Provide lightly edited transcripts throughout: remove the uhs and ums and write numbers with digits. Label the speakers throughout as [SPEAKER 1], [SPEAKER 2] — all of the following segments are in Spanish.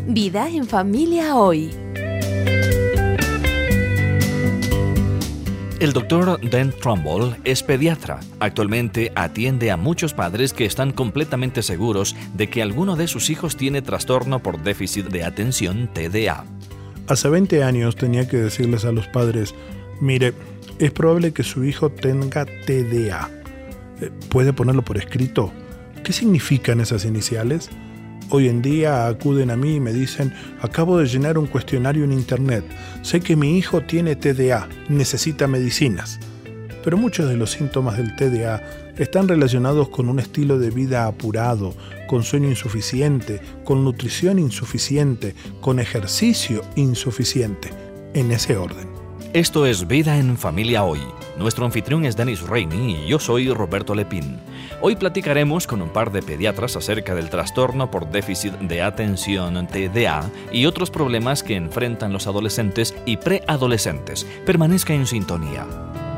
[SPEAKER 1] Vida en Familia Hoy.
[SPEAKER 2] El doctor Dan Trumbull es pediatra. Actualmente atiende a muchos padres que están completamente seguros de que alguno de sus hijos tiene trastorno por déficit de atención TDA.
[SPEAKER 3] Hace 20 años tenía que decirles a los padres, mire, es probable que su hijo tenga TDA. ¿Puede ponerlo por escrito? ¿Qué significan esas iniciales? Hoy en día acuden a mí y me dicen, acabo de llenar un cuestionario en internet, sé que mi hijo tiene TDA, necesita medicinas. Pero muchos de los síntomas del TDA están relacionados con un estilo de vida apurado, con sueño insuficiente, con nutrición insuficiente, con ejercicio insuficiente, en ese orden.
[SPEAKER 2] Esto es Vida en Familia Hoy. Nuestro anfitrión es Dennis Rainey y yo soy Roberto Lepín. Hoy platicaremos con un par de pediatras acerca del trastorno por déficit de atención TDA y otros problemas que enfrentan los adolescentes y preadolescentes. Permanezca en sintonía.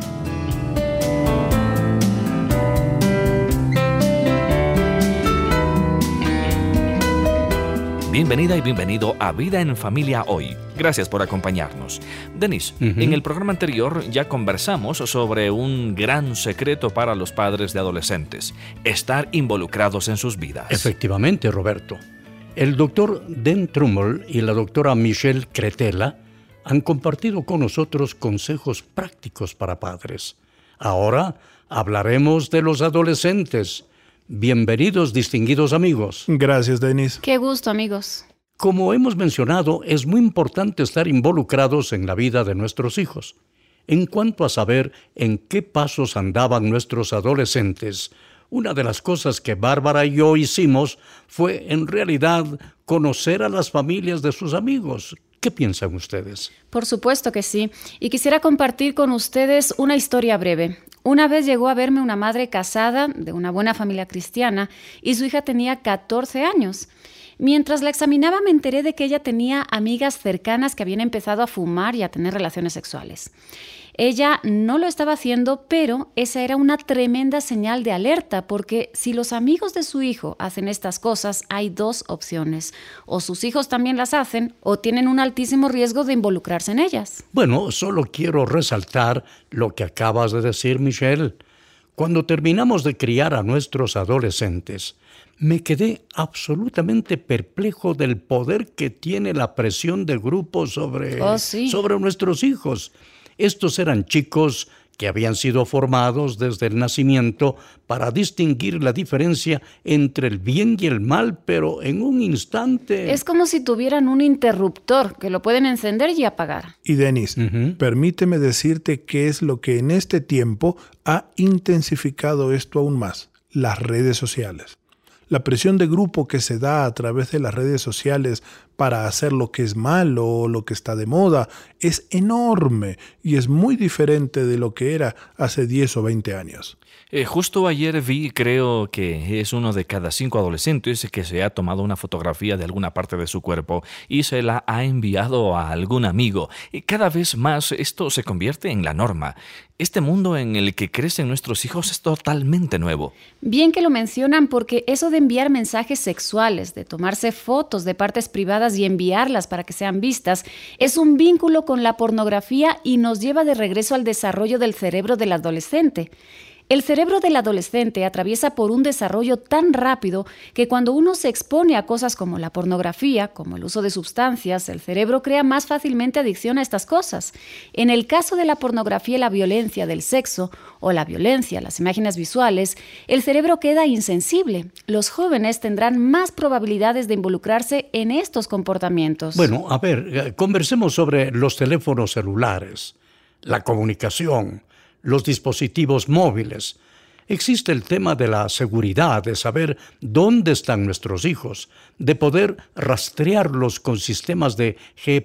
[SPEAKER 2] Bienvenida y bienvenido a Vida en Familia Hoy. Gracias por acompañarnos. Denis, en el programa anterior ya conversamos sobre un gran secreto para los padres de adolescentes: estar involucrados en sus vidas.
[SPEAKER 4] Efectivamente, Roberto. El doctor Dan Trumbull y la doctora Michelle Cretella han compartido con nosotros consejos prácticos para padres. Ahora hablaremos de los adolescentes. Bienvenidos, distinguidos amigos.
[SPEAKER 3] Gracias, Denis.
[SPEAKER 5] Qué gusto, amigos.
[SPEAKER 4] Como hemos mencionado, es muy importante estar involucrados en la vida de nuestros hijos. En cuanto a saber en qué pasos andaban nuestros adolescentes, una de las cosas que Bárbara y yo hicimos fue, en realidad, conocer a las familias de sus amigos. ¿Qué piensan ustedes?
[SPEAKER 5] Por supuesto que sí. Y quisiera compartir con ustedes una historia breve. Una vez llegó a verme una madre casada de una buena familia cristiana y su hija tenía 14 años. Mientras la examinaba me enteré de que ella tenía amigas cercanas que habían empezado a fumar y a tener relaciones sexuales. Ella no lo estaba haciendo, pero esa era una tremenda señal de alerta, porque si los amigos de su hijo hacen estas cosas, hay dos opciones: o sus hijos también las hacen, o tienen un altísimo riesgo de involucrarse en ellas.
[SPEAKER 4] Bueno, solo quiero resaltar lo que acabas de decir, Michelle. Cuando terminamos de criar a nuestros adolescentes, me quedé absolutamente perplejo del poder que tiene la presión de grupo sobre nuestros hijos. Estos eran chicos que habían sido formados desde el nacimiento para distinguir la diferencia entre el bien y el mal, pero en un instante...
[SPEAKER 5] Es como si tuvieran un interruptor que lo pueden encender y apagar.
[SPEAKER 3] Y Denis, permíteme decirte qué es lo que en este tiempo ha intensificado esto aún más: las redes sociales. La presión de grupo que se da a través de las redes sociales para hacer lo que es malo o lo que está de moda es enorme y es muy diferente de lo que era hace 10 o 20 años.
[SPEAKER 2] Justo ayer vi, creo que es uno de cada 5 adolescentes que se ha tomado una fotografía de alguna parte de su cuerpo y se la ha enviado a algún amigo. Y cada vez más esto se convierte en la norma. Este mundo en el que crecen nuestros hijos es totalmente nuevo.
[SPEAKER 5] Bien que lo mencionan, porque eso de enviar mensajes sexuales, de tomarse fotos de partes privadas y enviarlas para que sean vistas, es un vínculo con la pornografía y nos lleva de regreso al desarrollo del cerebro del adolescente. El cerebro del adolescente atraviesa por un desarrollo tan rápido que cuando uno se expone a cosas como la pornografía, como el uso de sustancias, el cerebro crea más fácilmente adicción a estas cosas. En el caso de la pornografía y la violencia del sexo, o la violencia, las imágenes visuales, el cerebro queda insensible. Los jóvenes tendrán más probabilidades de involucrarse en estos comportamientos.
[SPEAKER 4] Bueno, a ver, conversemos sobre los teléfonos celulares, la comunicación, los dispositivos móviles. Existe el tema de la seguridad, de saber dónde están nuestros hijos, de poder rastrearlos con sistemas de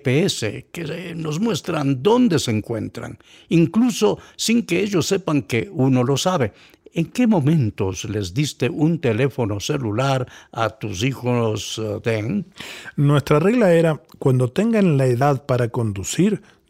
[SPEAKER 4] GPS que nos muestran dónde se encuentran, incluso sin que ellos sepan que uno lo sabe. ¿En qué momentos les diste un teléfono celular a tus hijos, Dan?
[SPEAKER 3] Nuestra regla era, cuando tengan la edad para conducir,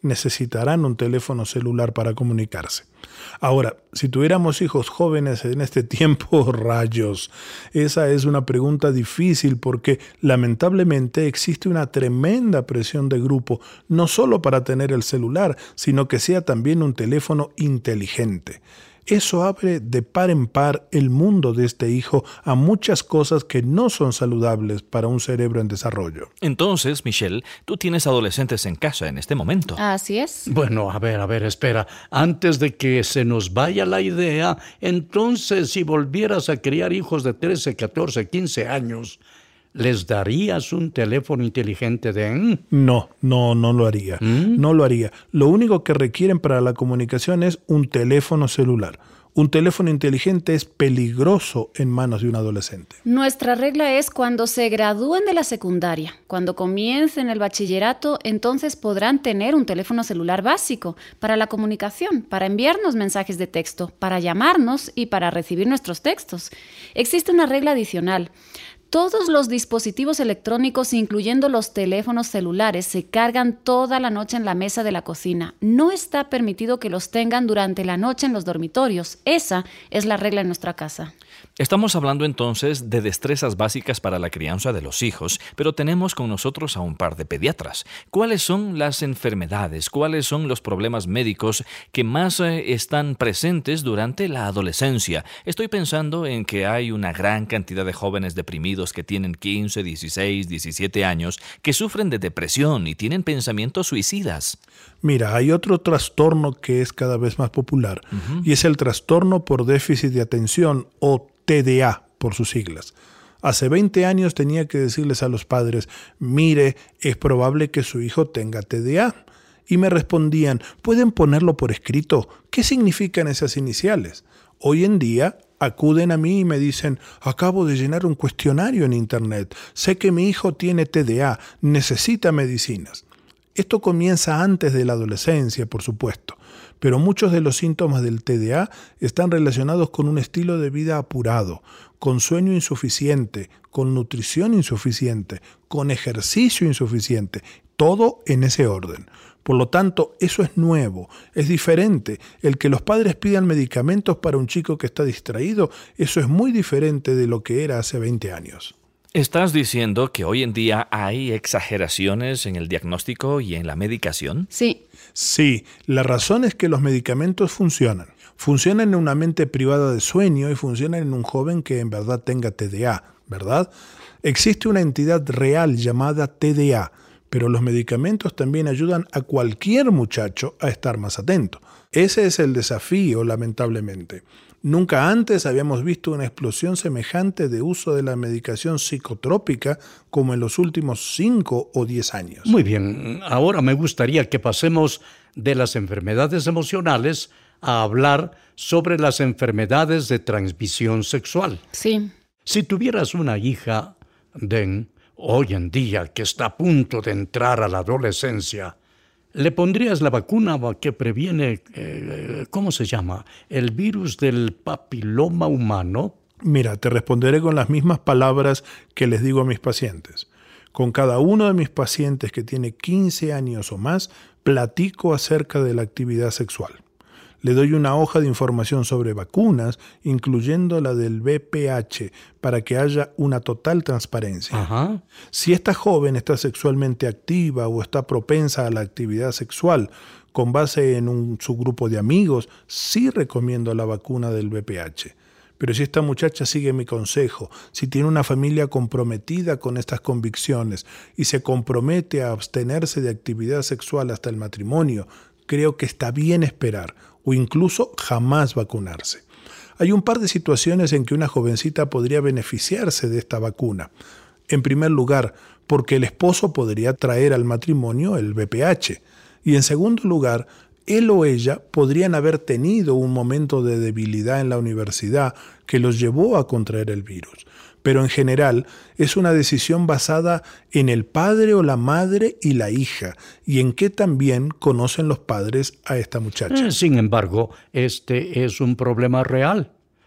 [SPEAKER 3] necesitarán un teléfono celular para comunicarse. Ahora, si tuviéramos hijos jóvenes en este tiempo, rayos, esa es una pregunta difícil porque lamentablemente existe una tremenda presión de grupo, no solo para tener el celular, sino que sea también un teléfono inteligente. Eso abre de par en par el mundo de este hijo a muchas cosas que no son saludables para un cerebro en desarrollo.
[SPEAKER 2] Entonces, Michelle, tú tienes adolescentes en casa en este momento.
[SPEAKER 5] Así es.
[SPEAKER 4] Bueno, a ver, espera. Antes de que se nos vaya la idea, entonces, si volvieras a criar hijos de 13, 14, 15 años, ¿les darías un teléfono inteligente, Den?
[SPEAKER 3] No lo haría. No lo haría. Lo único que requieren para la comunicación es un teléfono celular. Un teléfono inteligente es peligroso en manos de un adolescente.
[SPEAKER 5] Nuestra regla es cuando se gradúen de la secundaria, cuando comiencen el bachillerato, entonces podrán tener un teléfono celular básico para la comunicación, para enviarnos mensajes de texto, para llamarnos y para recibir nuestros textos. Existe una regla adicional. Todos los dispositivos electrónicos, incluyendo los teléfonos celulares, se cargan toda la noche en la mesa de la cocina. No está permitido que los tengan durante la noche en los dormitorios. Esa es la regla en nuestra casa.
[SPEAKER 2] Estamos hablando entonces de destrezas básicas para la crianza de los hijos, pero tenemos con nosotros a un par de pediatras. ¿Cuáles son las enfermedades, cuáles son los problemas médicos que más están presentes durante la adolescencia? Estoy pensando en que hay una gran cantidad de jóvenes deprimidos que tienen 15, 16, 17 años, que sufren de depresión y tienen pensamientos suicidas.
[SPEAKER 3] Mira, hay otro trastorno que es cada vez más popular, y es el trastorno por déficit de atención o TDA por sus siglas. Hace 20 años tenía que decirles a los padres, mire, es probable que su hijo tenga TDA. Y me respondían, ¿pueden ponerlo por escrito? ¿Qué significan esas iniciales? Hoy en día acuden a mí y me dicen, acabo de llenar un cuestionario en internet, sé que mi hijo tiene TDA, necesita medicinas. Esto comienza antes de la adolescencia, por supuesto, pero muchos de los síntomas del TDA están relacionados con un estilo de vida apurado, con sueño insuficiente, con nutrición insuficiente, con ejercicio insuficiente, todo en ese orden. Por lo tanto, eso es nuevo, es diferente. El que los padres pidan medicamentos para un chico que está distraído, eso es muy diferente de lo que era hace 20 años.
[SPEAKER 2] ¿Estás diciendo que hoy en día hay exageraciones en el diagnóstico y en la medicación?
[SPEAKER 5] Sí.
[SPEAKER 3] Sí, la razón es que los medicamentos funcionan. Funcionan en una mente privada de sueño y funcionan en un joven que en verdad tenga TDA, ¿verdad? Existe una entidad real llamada TDA, pero los medicamentos también ayudan a cualquier muchacho a estar más atento. Ese es el desafío, lamentablemente. Nunca antes habíamos visto una explosión semejante de uso de la medicación psicotrópica como en los últimos 5 o 10 años.
[SPEAKER 4] Muy bien, ahora me gustaría que pasemos de las enfermedades emocionales a hablar sobre las enfermedades de transmisión sexual.
[SPEAKER 5] Sí.
[SPEAKER 4] Si tuvieras una hija, Den, hoy en día que está a punto de entrar a la adolescencia, ¿le pondrías la vacuna que previene, ¿cómo se llama? ¿El virus del papiloma humano?
[SPEAKER 3] Mira, te responderé con las mismas palabras que les digo a mis pacientes. Con cada uno de mis pacientes que tiene 15 años o más, platico acerca de la actividad sexual. Le doy una hoja de información sobre vacunas, incluyendo la del VPH, para que haya una total transparencia.
[SPEAKER 4] Ajá.
[SPEAKER 3] Si esta joven está sexualmente activa o está propensa a la actividad sexual, con base en su grupo de amigos, sí recomiendo la vacuna del VPH. Pero si esta muchacha sigue mi consejo, si tiene una familia comprometida con estas convicciones y se compromete a abstenerse de actividad sexual hasta el matrimonio, creo que está bien esperar o incluso jamás vacunarse. Hay un par de situaciones en que una jovencita podría beneficiarse de esta vacuna. En primer lugar, porque el esposo podría traer al matrimonio el VPH. Y en segundo lugar, él o ella podrían haber tenido un momento de debilidad en la universidad que los llevó a contraer el virus. Pero en general es una decisión basada en el padre o la madre y la hija, y en que también conocen los padres a esta muchacha.
[SPEAKER 4] Sin embargo, este es un problema real.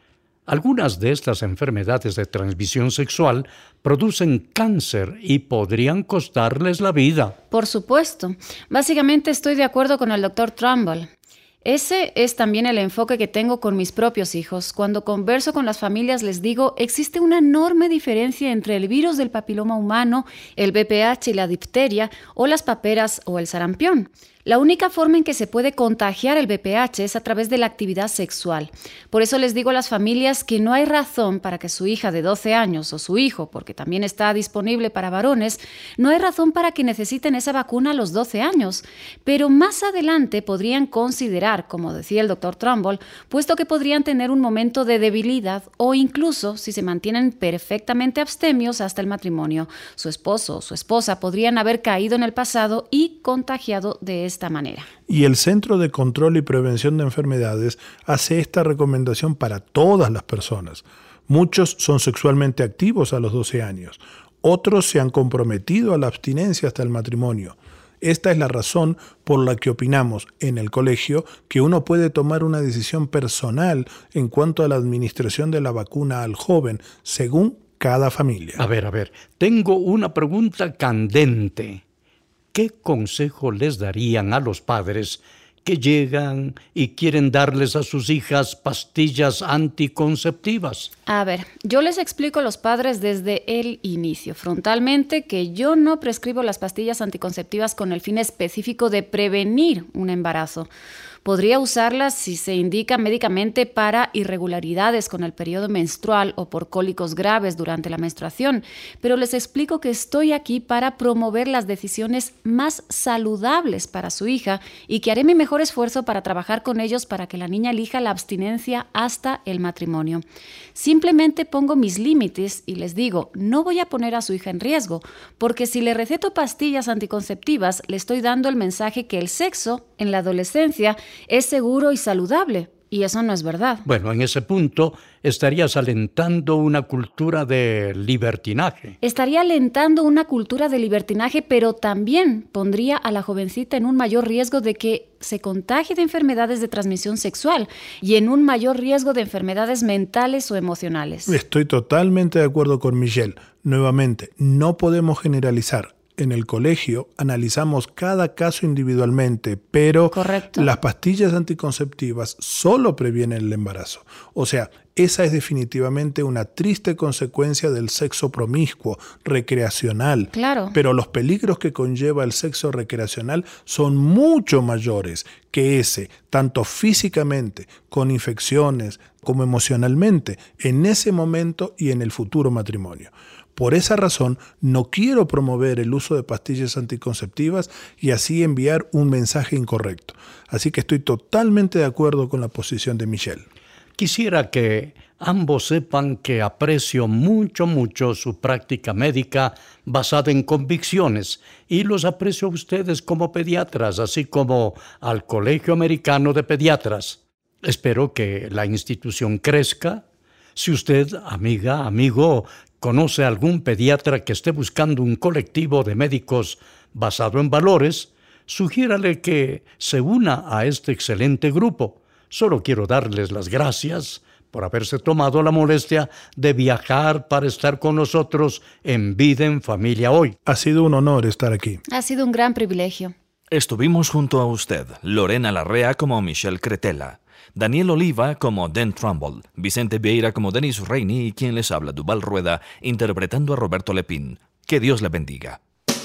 [SPEAKER 4] Algunas de estas enfermedades de transmisión sexual producen cáncer y podrían costarles la vida.
[SPEAKER 5] Por supuesto. Básicamente estoy de acuerdo con el Dr. Trumbull. Ese es también el enfoque que tengo con mis propios hijos. Cuando converso con las familias les digo, existe una enorme diferencia entre el virus del papiloma humano, el VPH y la difteria, o las paperas o el sarampión. La única forma en que se puede contagiar el VPH es a través de la actividad sexual. Por eso les digo a las familias que no hay razón para que su hija de 12 años o su hijo, porque también está disponible para varones, no hay razón para que necesiten esa vacuna a los 12 años. Pero más adelante podrían considerar, como decía el Dr. Trumbull, puesto que podrían tener un momento de debilidad o incluso si se mantienen perfectamente abstemios hasta el matrimonio. Su esposo o su esposa podrían haber caído en el pasado y contagiado de esta manera.
[SPEAKER 3] Y el Centro de Control y Prevención de Enfermedades hace esta recomendación para todas las personas. Muchos son sexualmente activos a los 12 años. Otros se han comprometido a la abstinencia hasta el matrimonio. Esta es la razón por la que opinamos en el colegio que uno puede tomar una decisión personal en cuanto a la administración de la vacuna al joven, según cada familia.
[SPEAKER 4] A ver, tengo una pregunta candente. ¿Qué consejo les darían a los padres que llegan y quieren darles a sus hijas pastillas anticonceptivas?
[SPEAKER 5] A ver, yo les explico a los padres desde el inicio, frontalmente, que yo no prescribo las pastillas anticonceptivas con el fin específico de prevenir un embarazo. Podría usarlas si se indica médicamente para irregularidades con el periodo menstrual o por cólicos graves durante la menstruación, pero les explico que estoy aquí para promover las decisiones más saludables para su hija y que haré mi mejor esfuerzo para trabajar con ellos para que la niña elija la abstinencia hasta el matrimonio. Simplemente pongo mis límites y les digo, no voy a poner a su hija en riesgo, porque si le receto pastillas anticonceptivas, le estoy dando el mensaje que el sexo en la adolescencia es seguro y saludable, y eso no es verdad.
[SPEAKER 4] Bueno, en ese punto estarías alentando una cultura de libertinaje.
[SPEAKER 5] Estaría alentando una cultura de libertinaje, pero también pondría a la jovencita en un mayor riesgo de que se contagie de enfermedades de transmisión sexual y en un mayor riesgo de enfermedades mentales o emocionales.
[SPEAKER 3] Estoy totalmente de acuerdo con Michelle. Nuevamente, no podemos generalizar. En el colegio analizamos cada caso individualmente, pero
[SPEAKER 5] Correcto.
[SPEAKER 3] Las pastillas anticonceptivas solo previenen el embarazo. O sea, esa es definitivamente una triste consecuencia del sexo promiscuo, recreacional.
[SPEAKER 5] Claro.
[SPEAKER 3] Pero los peligros que conlleva el sexo recreacional son mucho mayores que ese, tanto físicamente, con infecciones, como emocionalmente, en ese momento y en el futuro matrimonio. Por esa razón, no quiero promover el uso de pastillas anticonceptivas y así enviar un mensaje incorrecto. Así que estoy totalmente de acuerdo con la posición de Michelle.
[SPEAKER 4] Quisiera que ambos sepan que aprecio mucho su práctica médica basada en convicciones y los aprecio a ustedes como pediatras, así como al Colegio Americano de Pediatras. Espero que la institución crezca. Si usted, amiga, amigo, conoce a algún pediatra que esté buscando un colectivo de médicos basado en valores, sugiérale que se una a este excelente grupo. Solo quiero darles las gracias por haberse tomado la molestia de viajar para estar con nosotros en Vida en Familia Hoy.
[SPEAKER 3] Ha sido un honor estar aquí.
[SPEAKER 5] Ha sido un gran privilegio.
[SPEAKER 2] Estuvimos junto a usted, Lorena Larrea como Michelle Cretella, Daniel Oliva como Dan Trumbull, Vicente Vieira como Denis Reini y quien les habla, Duval Rueda, interpretando a Roberto Lepín. Que Dios le bendiga.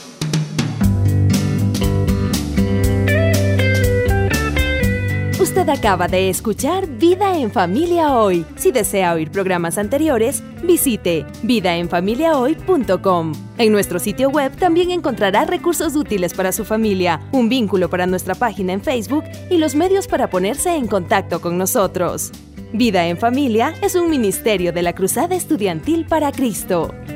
[SPEAKER 1] Usted acaba de escuchar Vida en Familia Hoy. Si desea oír programas anteriores, visite vidaenfamiliahoy.com. En nuestro sitio web también encontrará recursos útiles para su familia, un vínculo para nuestra página en Facebook y los medios para ponerse en contacto con nosotros. Vida en Familia es un ministerio de la Cruzada Estudiantil para Cristo.